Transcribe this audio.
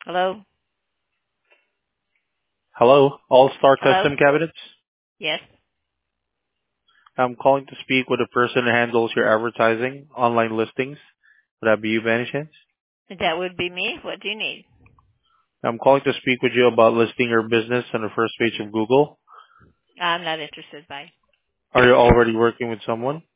Hello? Hello, All Star Hello? Custom Cabinets. Yes? I'm calling to speak with the person who handles your advertising, online listings. Would that be you by any chance? That would be me. What do you need? I'm calling to speak with you about listing your business on the first page of Google. I'm not interested. Bye. Are you already working with someone?